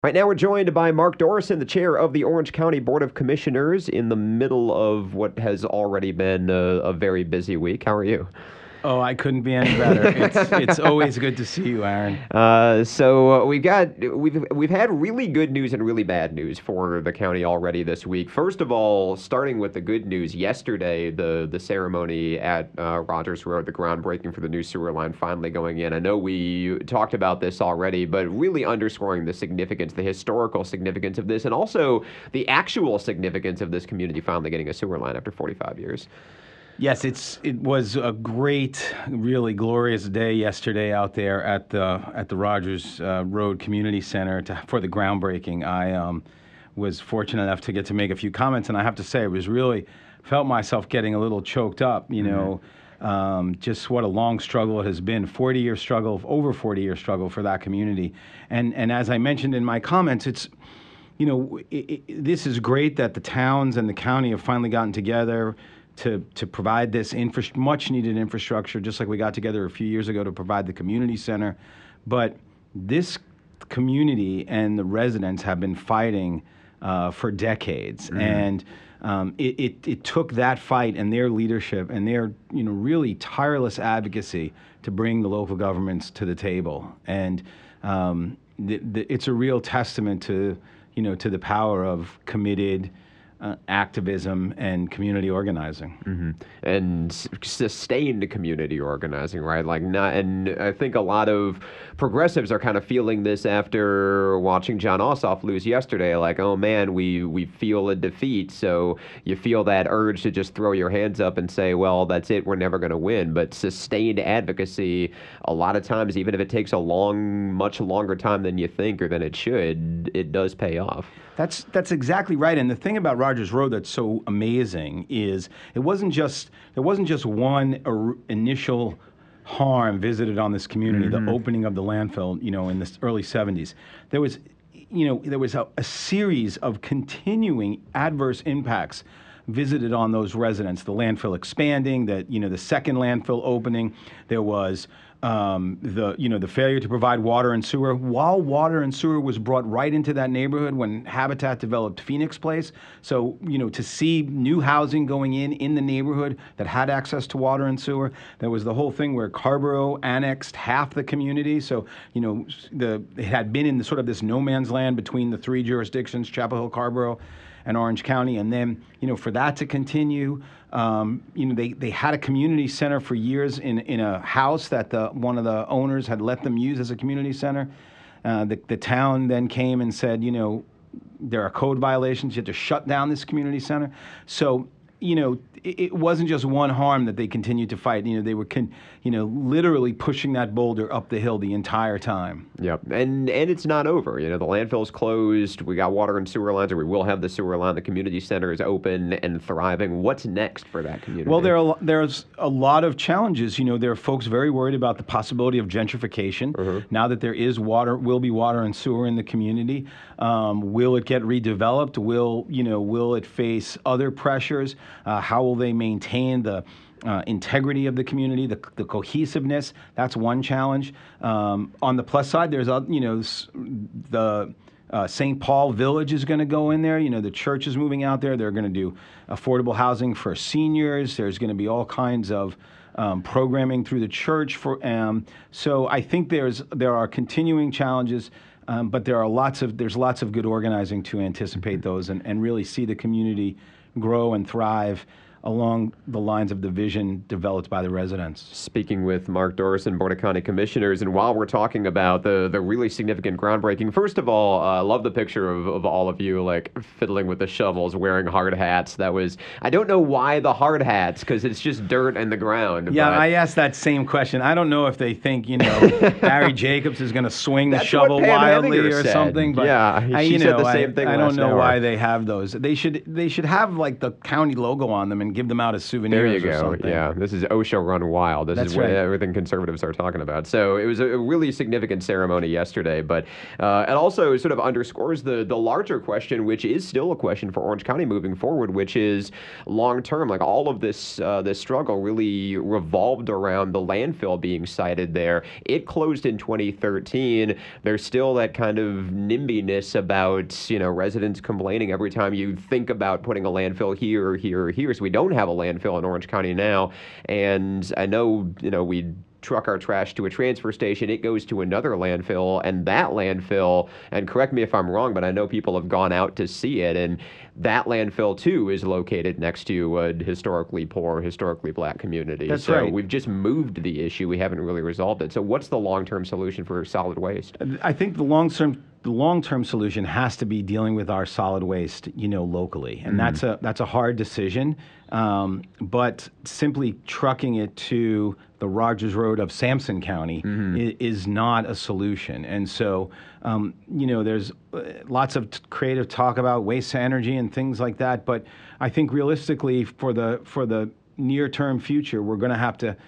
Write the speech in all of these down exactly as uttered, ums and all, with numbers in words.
Right now, we're joined by Mark Dorison, the chair of the Orange County Board of Commissioners, in the middle of what has already been a, a very busy week. How are you? Oh, I couldn't be any better. It's it's always good to see you, Aaron. Uh, so uh, we've got we've we've had really good news and really bad news for the county already this week. First of all, starting with the good news, yesterday the the ceremony at uh, Rogers Road, the groundbreaking for the new sewer line finally going in. I know we talked about this already, but really underscoring the significance, the historical significance of this, and also the actual significance of this community finally getting a sewer line after forty-five years. Yes, it's it was a great, really glorious day yesterday out there at the at the Rogers uh, Road Community Center to, for the groundbreaking. I um, was fortunate enough to get to make a few comments, and I have to say, it was really felt myself getting a little choked up. You mm-hmm. know, um, just what a long struggle it has been, forty-year struggle, over forty-year struggle for that community. And and as I mentioned in my comments, it's you know it, it, this is great that the towns and the county have finally gotten together to to provide this infra- much needed infrastructure, just like we got together a few years ago to provide the community center. But this community and the residents have been fighting uh, for decades, mm-hmm. and um, it, it it took that fight and their leadership and their you know really tireless advocacy to bring the local governments to the table. And um, the, the, it's a real testament to you know to the power of committed Uh, activism and community organizing, mm-hmm. and sustained community organizing, right? Like, not, and I think a lot of progressives are kind of feeling this after watching Jon Ossoff lose yesterday. Like, oh man, we we feel a defeat, so you feel that urge to just throw your hands up and say, well, that's it, we're never going to win. But sustained advocacy, a lot of times, even if it takes a long, much longer time than you think or than it should, it does pay off. That's that's exactly right. And the thing about Rogers Road that's so amazing is it wasn't just there wasn't just one er, initial harm visited on this community, mm-hmm. the opening of the landfill, you know, in the early seventies. There was, you know, there was a, a series of continuing adverse impacts visited on those residents. The landfill expanding, that you know, the second landfill opening. There was um, the you know the failure to provide water and sewer. While water and sewer was brought right into that neighborhood when Habitat developed Phoenix Place. So you know to see new housing going in in the neighborhood that had access to water and sewer. There was the whole thing where Carrboro annexed half the community. So you know the it had been in the, sort of this no man's land between the three jurisdictions, Chapel Hill, Carrboro, and Orange County. And then, you know, for that to continue, um, you know, they, they had a community center for years in, in a house that the one of the owners had let them use as a community center. Uh, the, the town then came and said, you know, there are code violations. You have to shut down this community center. So, you know, it, it wasn't just one harm that they continued to fight. You know, they were, con, you know, literally pushing that boulder up the hill the entire time. Yep, and and it's not over. You know, the landfill's closed. We got water and sewer lines, or we will have the sewer line. The community center is open and thriving. What's next for that community? Well, there are there's a lot of challenges. You know, there are folks very worried about the possibility of gentrification. Mm-hmm. Now that there is water, will be water and sewer in the community. Um, will it get redeveloped? Will you know? Will it face other pressures? Uh, how will they maintain the uh, integrity of the community, the, the cohesiveness? That's one challenge. Um, on the plus side, there's uh, you know the uh, Saint Paul Village is going to go in there. You know the church is moving out there. They're going to do affordable housing for seniors. There's going to be all kinds of um, programming through the church for. Um, so I think there's there are continuing challenges. Um, but there are lots of there's lots of good organizing to anticipate those and, and really see the community grow and thrive along the lines of the vision developed by the residents. Speaking with Mark Dorison, Board of County Commissioners, and while we're talking about the the really significant groundbreaking, first of all, I uh, love the picture of, of all of you like fiddling with the shovels, wearing hard hats. That was, I don't know why the hard hats, because it's just dirt in the ground. Yeah, but I asked that same question. I don't know if they think, you know, Barry Jacobs is going to swing the That's shovel wildly or said. something. But yeah, I, she you said know, the same I, thing I don't know hour. why they have those. They should they should have like the county logo on them and and give them out as souvenirs. There you or go. something. Yeah, this is OSHA Run Wild. This That's is what right. everything conservatives are talking about. So it was a really significant ceremony yesterday, but uh, it also sort of underscores the the larger question, which is still a question for Orange County moving forward, which is long term. Like all of this uh, this struggle really revolved around the landfill being sited there. It closed in twenty thirteen. There's still that kind of nimbiness about, you know, residents complaining every time you think about putting a landfill here or here or here. So we don't have a landfill in Orange County now. And I know, you know, we truck our trash to a transfer station, it goes to another landfill, and that landfill, and correct me if I'm wrong, but I know people have gone out to see it, and that landfill too is located next to a historically poor, historically black community. That's so right. We've just moved the issue. We haven't really resolved it. So what's the long-term solution for solid waste? I think the long-term the long-term solution has to be dealing with our solid waste, you know, locally, and mm. that's a that's a hard decision. Um, but simply trucking it to the Rogers Road of Sampson County mm-hmm. is, is not a solution. And so, um, you know, there's lots of t- creative talk about waste to energy and things like that. But I think realistically, for the for the near-term future, we're going to have to,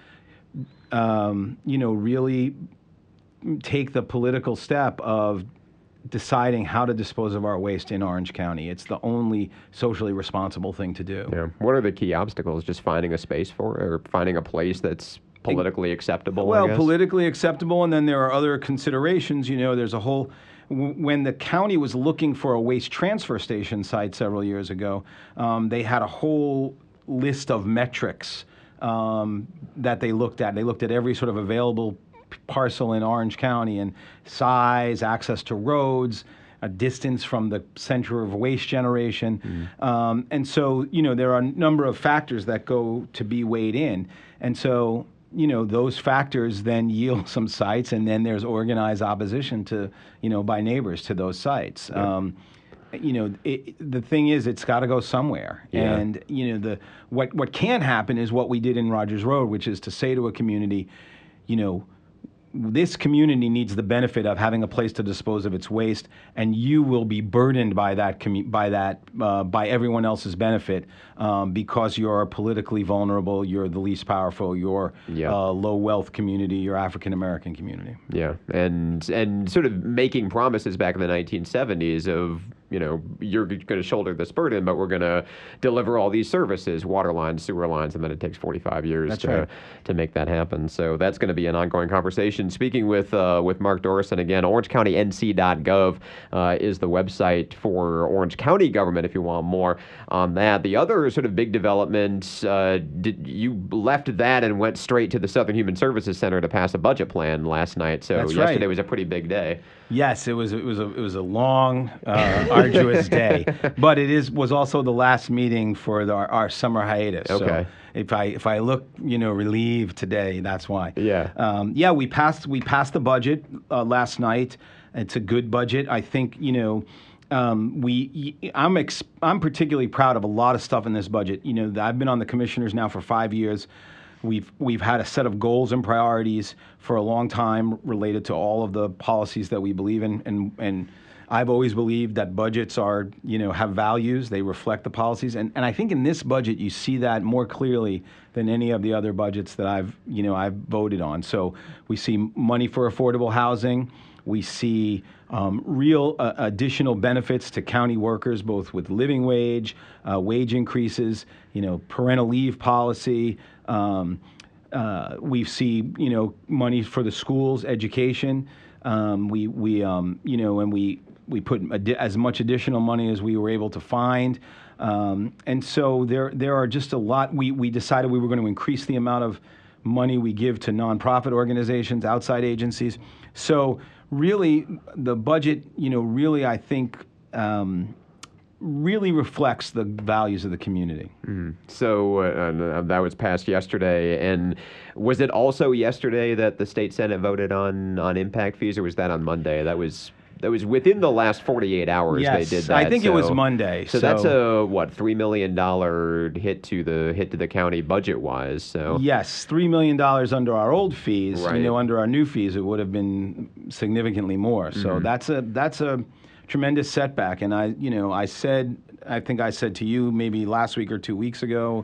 um, you know, really take the political step of deciding how to dispose of our waste in Orange County. It's the only socially responsible thing to do. Yeah. What are the key obstacles? Just finding a space for it, or finding a place that's politically acceptable? Well, I guess? politically acceptable, and then there are other considerations. You know, there's a whole. W- when the county was looking for a waste transfer station site several years ago, um, they had a whole list of metrics um, that they looked at. They looked at every sort of available parcel in Orange County, and size, access to roads, a distance from the center of waste generation. Mm. Um, and so, you know, there are a number of factors that go to be weighed in. And so, you know, those factors then yield some sites, and then there's organized opposition to, you know, by neighbors to those sites. Yeah. Um, you know, it, the thing is, it's got to go somewhere. Yeah. And, you know, the what what can happen is what we did in Rogers Road, which is to say to a community, you know, this community needs the benefit of having a place to dispose of its waste, and you will be burdened by that commu- by that uh, by everyone else's benefit um, because you're politically vulnerable, you're the least powerful, you're yeah. uh, low wealth community, you're African American community. Yeah, and and sort of making promises back in the nineteen seventies of, you know, you're going to shoulder this burden, but we're going to deliver all these services, water lines, sewer lines, and then it takes forty-five years that's to right. to make that happen. So that's going to be an ongoing conversation. Speaking with uh, with Mark Dorison again, orange county n c dot gov uh, is the website for Orange County government if you want more on that. The other sort of big development, uh, did, you left that and went straight to the Southern Human Services Center to pass a budget plan last night. So that's yesterday right. was a pretty big day. Yes, it was. It was a it was a long, uh, arduous day, but it is was also the last meeting for the, our, our summer hiatus. Okay. So if I if I look, you know, relieved today, that's why. Yeah. Um, yeah, we passed we passed the budget uh, last night. It's a good budget. I think, you know. Um, we, I'm, ex- I'm particularly proud of a lot of stuff in this budget. You know, I've been on the commissioners now for five years. We've we've had a set of goals and priorities for a long time related to all of the policies that we believe in, and and I've always believed that budgets are, you know, have values. They reflect the policies, and and I think in this budget you see that more clearly than any of the other budgets that I've you know I've voted on. So we see money for affordable housing. We see um, real uh, additional benefits to county workers, both with living wage, uh, wage increases, you know, parental leave policy. Um, uh, we see, you know, money for the schools, education. Um, we, we, um, you know, and we we put adi- as much additional money as we were able to find. Um, and so there there are just a lot. We we decided we were going to increase the amount of money we give to nonprofit organizations, outside agencies. So really, the budget, you know, really, I think, um, really reflects the values of the community. Mm. So uh, that was passed yesterday. And was it also yesterday that the state Senate voted on, on impact fees, or was that on Monday? That was that was within the last forty-eight hours yes, they did that. I think so, it was Monday. So, so that's a, what, three million dollars hit to the hit to the county budget-wise. So yes, three million dollars under our old fees. Right. You know, under our new fees, it would have been significantly more. So mm-hmm. that's a that's a tremendous setback. And I, you know, I said, I think I said to you maybe last week or two weeks ago,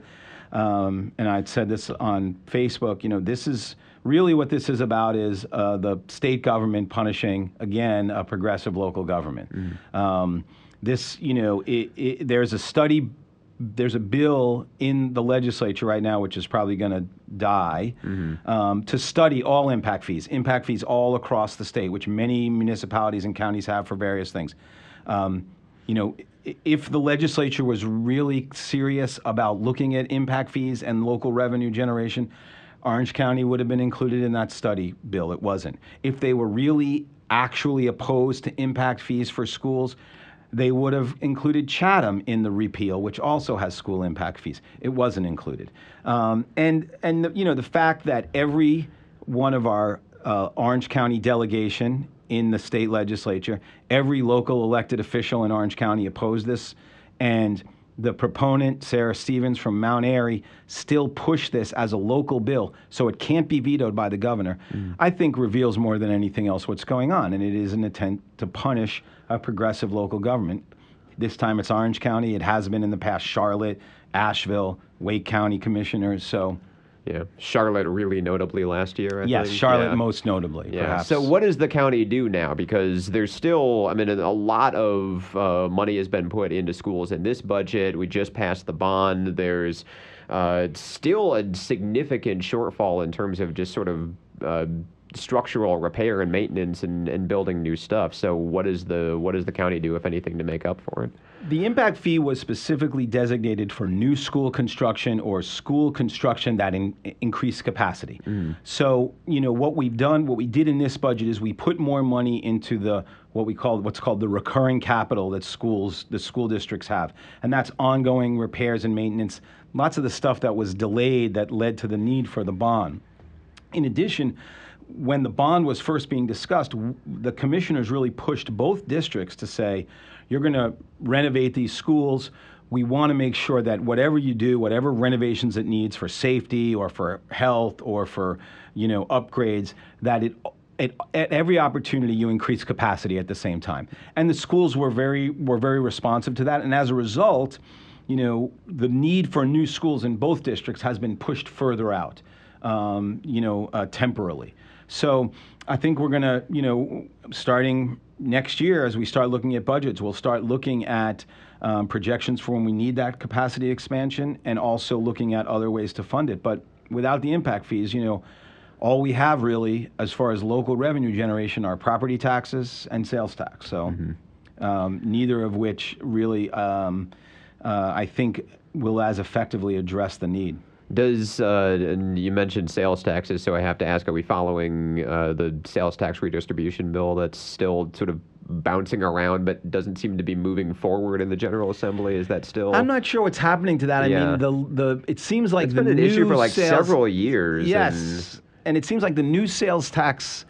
um, and I'd said this on Facebook, you know, this is really what this is about is uh, the state government punishing, again, a progressive local government. Mm. Um, this, you know, it, it, there's a study, there's a bill in the legislature right now, which is probably going to die, mm-hmm. um, to study all impact fees, impact fees all across the state, which many municipalities and counties have for various things. Um, you know, if the legislature was really serious about looking at impact fees and local revenue generation, Orange County would have been included in that study bill. It wasn't. If they were really actually opposed to impact fees for schools, they would have included Chatham in the repeal, which also has school impact fees. It wasn't included. Um, and, and the, you know, the fact that every one of our uh, Orange County delegation in the state legislature, every local elected official in Orange County opposed this, and the proponent, Sarah Stevens from Mount Airy, still pushed this as a local bill, so it can't be vetoed by the governor, mm. I think reveals more than anything else what's going on, and it is an attempt to punish a progressive local government. This time it's Orange County. It has been in the past Charlotte, Asheville, Wake County commissioners, so... Yeah, Charlotte really notably last year, I yes, think. Charlotte yeah. most notably, yeah. perhaps. So what does the county do now? Because there's still, I mean, a lot of uh, money has been put into schools in this budget. We just passed the bond. There's uh, still a significant shortfall in terms of just sort of uh, structural repair and maintenance and, and building new stuff. So what is the what does the county do, if anything, to make up for it? The impact fee was specifically designated for new school construction or school construction that in, increased capacity. Mm. So, you know, what we've done, what we did in this budget is we put more money into the what we call what's called the recurring capital that schools, the school districts have, and that's ongoing repairs and maintenance. Lots of the stuff that was delayed that led to the need for the bond. In addition, when the bond was first being discussed, the commissioners really pushed both districts to say, you're going to renovate these schools. We want to make sure that whatever you do, whatever renovations it needs for safety or for health or for, you know, upgrades, that it, it at every opportunity you increase capacity at the same time. And the schools were very were very responsive to that. And as a result, you know, the need for new schools in both districts has been pushed further out, um, you know, uh, temporarily. So I think we're going to, you know, starting next year, as we start looking at budgets, we'll start looking at um, projections for when we need that capacity expansion and also looking at other ways to fund it. But without the impact fees, you know, all we have really as far as local revenue generation are property taxes and sales tax. So mm-hmm. um, neither of which really, um, uh, I think, will as effectively address the need. Does, uh, and you mentioned sales taxes, so I have to ask, are we following uh, the sales tax redistribution bill that's still sort of bouncing around but doesn't seem to be moving forward in the General Assembly? Is that still... I'm not sure what's happening to that. Yeah. I mean, the the it seems like it's the been an new issue for like sales, several years. Yes, and... and it seems like the new sales tax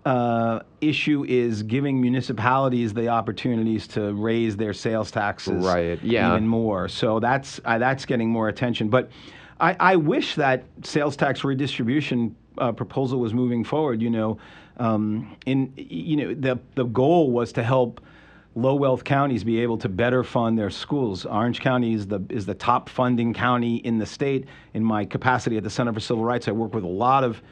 uh, issue is giving municipalities the opportunities to raise their sales taxes right. yeah. even more. So that's uh, that's getting more attention. But I, I wish that sales tax redistribution uh, proposal was moving forward. You know, um, in you know the the goal was to help low wealth counties be able to better fund their schools. Orange County is the is the top funding county in the state. In my capacity at the Center for Civil Rights, I work with a lot of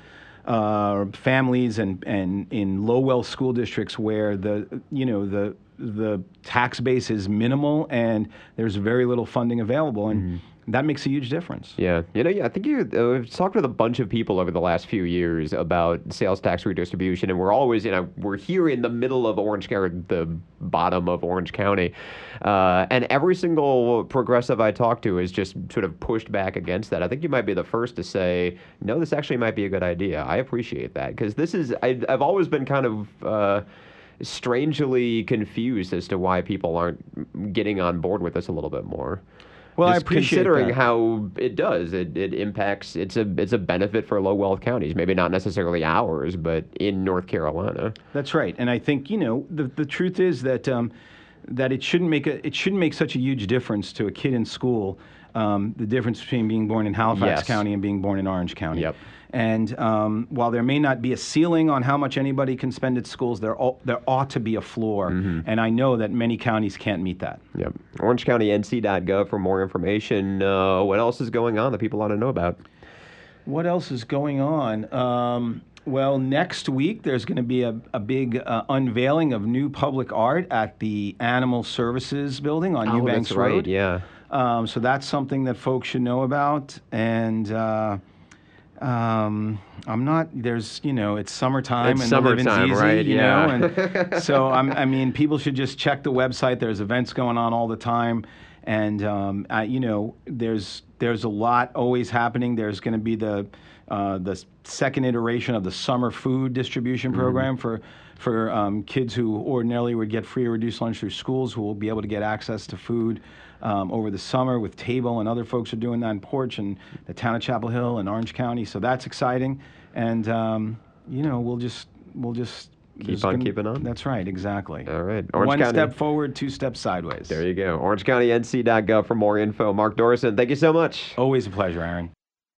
uh, families and and in low wealth school districts where the you know the the tax base is minimal and there's very little funding available. And mm-hmm. that makes a huge difference. Yeah. You know, yeah, I think you, uh, I've talked with a bunch of people over the last few years about sales tax redistribution, and we're always, you know, we're here in the middle of Orange County, the bottom of Orange County, uh, and every single progressive I talk to is just sort of pushed back against that. I think you might be the first to say, no, this actually might be a good idea. I appreciate that, because this is, I, I've always been kind of... Uh, strangely confused as to why people aren't getting on board with this a little bit more. Well, Just I appreciate considering that. how it does, it, it impacts. It's a it's a benefit for low wealth counties. Maybe not necessarily ours, but in North Carolina. That's right, and I think you know the the truth is that um, that it shouldn't make a it shouldn't make such a huge difference to a kid in school um, the difference between being born in Halifax Yes. County and being born in Orange County. Yep. And um, while there may not be a ceiling on how much anybody can spend at schools, there au- there ought to be a floor. Mm-hmm. And I know that many counties can't meet that. Yep. Orange County N C dot gov for more information. Uh, what else is going on that people ought to know about? What else is going on? Um, well, next week there's going to be a, a big uh, unveiling of new public art at the Animal Services Building on Oh, Eubanks that's right. Road. Yeah. Um, so that's something that folks should know about. And uh, um, I'm not. There's, you know, it's summertime It's and the living's summertime, easy, right? you Yeah. know. And so I'm, I mean, people should just check the website. There's events going on all the time, and um, I, you know, there's there's a lot always happening. There's going to be the uh, the second iteration of the summer food distribution program for for um, kids who ordinarily would get free or reduced lunch through schools, who will be able to get access to food um, over the summer with Table, and other folks are doing that in Porch and the town of Chapel Hill and Orange County. So that's exciting, and um, you know, we'll just we'll just Keep there's on gonna- keeping on. That's right, exactly. All right. Orange One County. step forward, two steps sideways. There you go. Orange County N C dot gov for more info. Mark Dorison, thank you so much. Always a pleasure, Aaron.